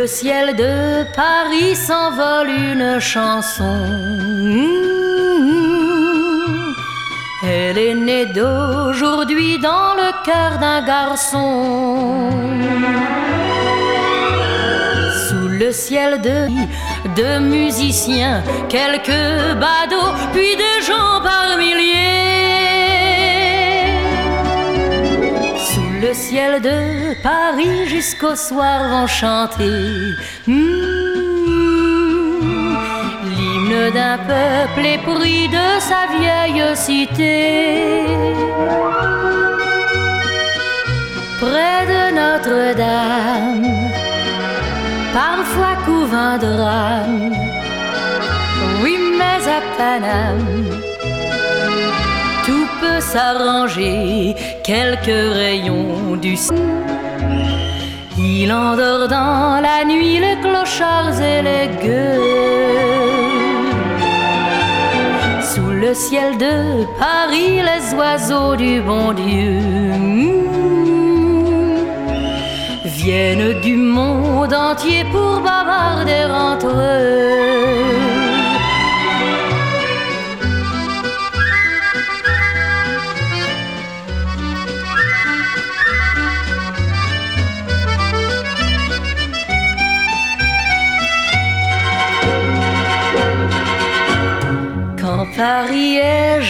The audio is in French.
ciel de Paris s'envole une chanson. Elle est née d'aujourd'hui dans le cœur d'un garçon. Sous le ciel de musiciens, quelques badauds, puis des gens par milliers. Sous le ciel de Paris jusqu'au soir vont chanter l'hymne d'un peuple épris de sa vieille cité. Près de Notre-Dame, parfois couve un drame. Oui, mais à Paname, tout peut s'arranger. Quelques rayons du ciel, il endort dans la nuit les clochards et les gueules. Sous le ciel de Paris, les oiseaux du bon Dieu viennent du monde entier pour bavarder entre eux. Quand Paris est